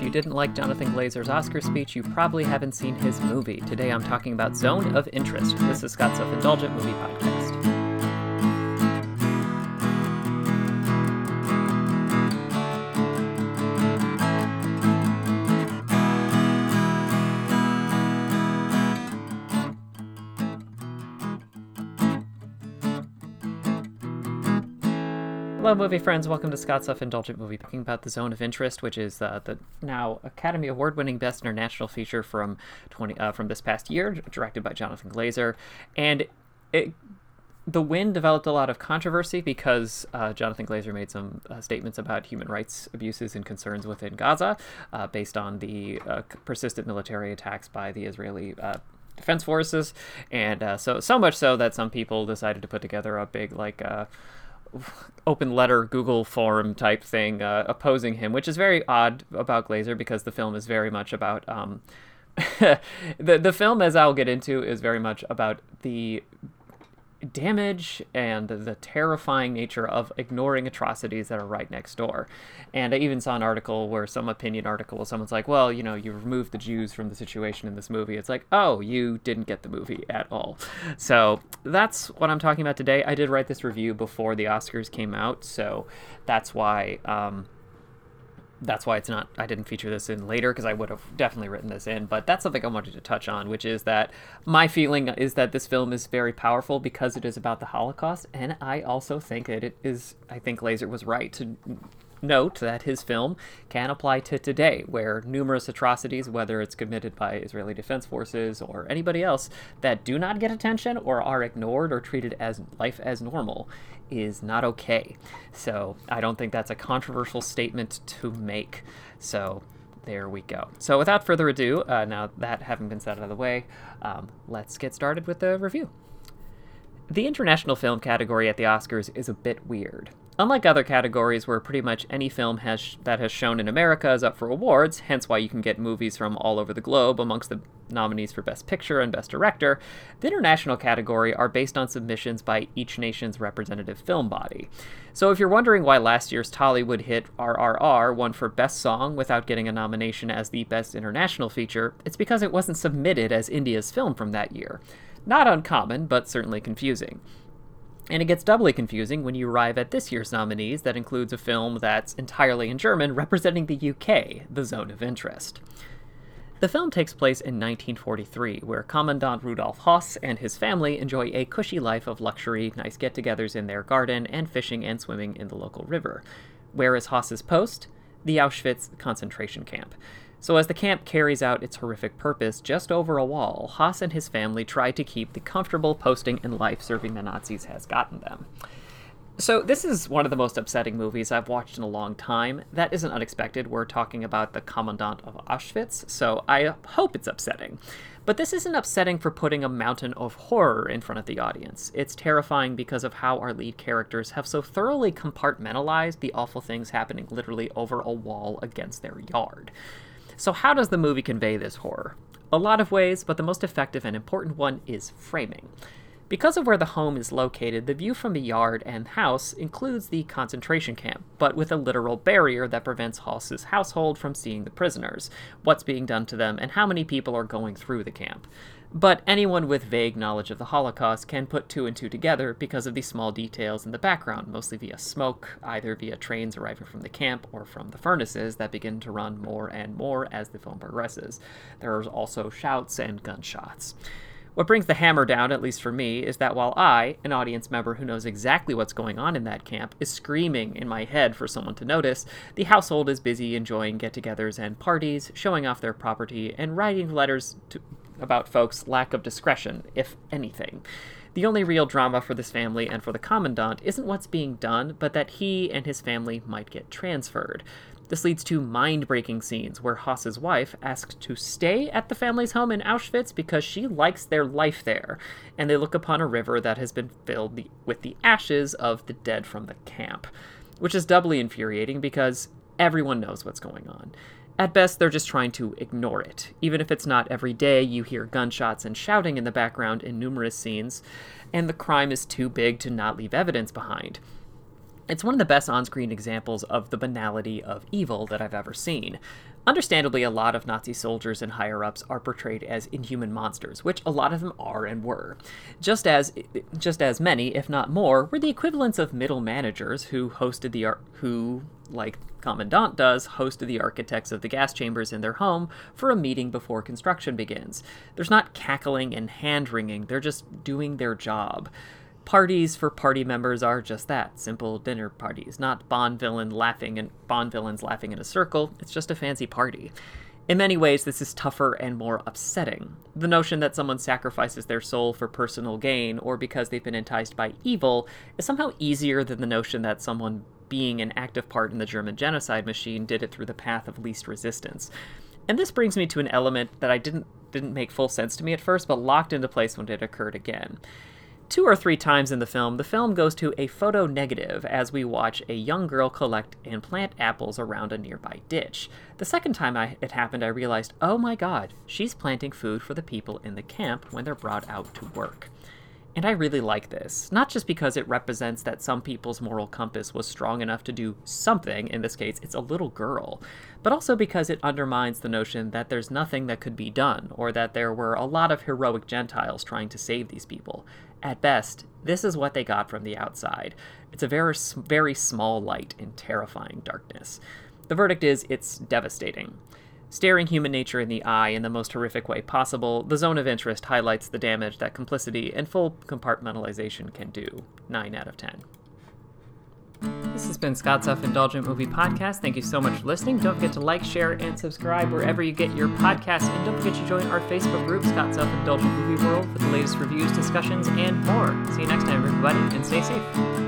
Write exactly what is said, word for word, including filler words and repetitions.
you didn't like Jonathan Glazer's Oscar speech, you probably haven't seen his movie. Today I'm talking about Zone of Interest. This is Scott's Self-Indulgent Movie Podcast. Hello, movie friends. Welcome to Scott's Self-Indulgent Movie, talking about The Zone of Interest, which is uh, the now Academy Award-winning Best International Feature from twenty uh, from this past year, directed by Jonathan Glazer. And it, the win developed a lot of controversy because uh, Jonathan Glazer made some uh, statements about human rights abuses and concerns within Gaza, uh, based on the uh, persistent military attacks by the Israeli uh, Defense Forces. And uh, so, so much so that some people decided to put together a big, like... Uh, open letter Google forum type thing uh, opposing him, which is very odd about Glazer because the film is very much about um the the film, as I'll get into, is very much about the damage and the terrifying nature of ignoring atrocities that are right next door. And I even saw an article where some opinion article, someone's like, well, you know, you removed the Jews from the situation in this movie. It's like, oh, you didn't get the movie at all. So that's what I'm talking about today. I did write this review before the Oscars came out, so that's why um That's why it's not, I didn't feature this in later, because I would have definitely written this in, but that's something I wanted to touch on, which is that my feeling is that this film is very powerful because it is about the Holocaust, and I also think that it is, I think Glazer was right to note that his film can apply to today, where numerous atrocities, whether it's committed by Israeli Defense Forces or anybody else, that do not get attention or are ignored or treated as life as normal, is not okay. So I don't think that's a controversial statement to make. So there we go. So without further ado, uh, now that having been said out of the way, um, let's get started with the review. The international film category at the Oscars is a bit weird. Unlike other categories where pretty much any film has that has shown in America is up for awards, hence why you can get movies from all over the globe amongst the nominees for Best Picture and Best Director, the international category are based on submissions by each nation's representative film body. So if you're wondering why last year's Tollywood hit R R R won for Best Song without getting a nomination as the Best International Feature, it's because it wasn't submitted as India's film from that year. Not uncommon, but certainly confusing. And it gets doubly confusing when you arrive at this year's nominees that includes a film that's entirely in German representing the U K, The Zone of Interest. The film takes place in nineteen forty-three, where Commandant Rudolf Höss and his family enjoy a cushy life of luxury, nice get-togethers in their garden, and fishing and swimming in the local river. Where is Höss's post? The Auschwitz concentration camp. So as the camp carries out its horrific purpose just over a wall, Höss and his family try to keep the comfortable posting and life serving the Nazis has gotten them. So this is one of the most upsetting movies I've watched in a long time. That isn't unexpected. We're talking about the Commandant of Auschwitz, so I hope it's upsetting. But this isn't upsetting for putting a mountain of horror in front of the audience. It's terrifying because of how our lead characters have so thoroughly compartmentalized the awful things happening literally over a wall against their yard. So how does the movie convey this horror? A lot of ways, but the most effective and important one is framing. Because of where the home is located, the view from the yard and house includes the concentration camp, but with a literal barrier that prevents Höss's household from seeing the prisoners, what's being done to them, and how many people are going through the camp. But anyone with vague knowledge of the Holocaust can put two and two together because of the small details in the background, mostly via smoke, either via trains arriving from the camp or from the furnaces that begin to run more and more as the film progresses. There are also shouts and gunshots. What brings the hammer down, at least for me, is that while I, an audience member who knows exactly what's going on in that camp, is screaming in my head for someone to notice, the household is busy enjoying get-togethers and parties, showing off their property, and writing letters to about folks' lack of discretion, if anything. The only real drama for this family and for the Commandant isn't what's being done, but that he and his family might get transferred. This leads to mind-breaking scenes where Höss's wife asks to stay at the family's home in Auschwitz because she likes their life there, and they look upon a river that has been filled the, with the ashes of the dead from the camp, which is doubly infuriating because everyone knows what's going on. At best, they're just trying to ignore it. Even if it's not every day, you hear gunshots and shouting in the background in numerous scenes, and the crime is too big to not leave evidence behind. It's one of the best on-screen examples of the banality of evil that I've ever seen. Understandably, a lot of Nazi soldiers and higher-ups are portrayed as inhuman monsters, which a lot of them are and were. Just as just as many, if not more, were the equivalents of middle managers who hosted the ar- who, like Commandant does, hosted the architects of the gas chambers in their home for a meeting before construction begins. There's not cackling and hand-wringing, they're just doing their job. Parties for party members are just that, simple dinner parties, not Bond villain laughing and Bond villains laughing in a circle. It's just a fancy party. In many ways, this is tougher and more upsetting. The notion that someone sacrifices their soul for personal gain or because they've been enticed by evil is somehow easier than the notion that someone being an active part in the German genocide machine did it through the path of least resistance. And this brings me to an element that I didn't didn't make full sense to me at first, but locked into place when it occurred again. Two or three times in the film, the film goes to a photo negative as we watch a young girl collect and plant apples around a nearby ditch. The second time I, it happened, I realized, oh my god, she's planting food for the people in the camp when they're brought out to work. And I really like this, not just because it represents that some people's moral compass was strong enough to do something, in this case, it's a little girl, but also because it undermines the notion that there's nothing that could be done, or that there were a lot of heroic Gentiles trying to save these people. At best, this is what they got from the outside. It's a very, very small light in terrifying darkness. The verdict is, it's devastating. Staring human nature in the eye in the most horrific way possible, The Zone of Interest highlights the damage that complicity and full compartmentalization can do. nine out of ten. This has been Scott's Self-Indulgent Movie Podcast. Thank you so much for listening. Don't forget to like, share, and subscribe wherever you get your podcasts. And don't forget to join our Facebook group, Scott's Self-Indulgent Movie World, for the latest reviews, discussions, and more. See you next time, everybody, and stay safe.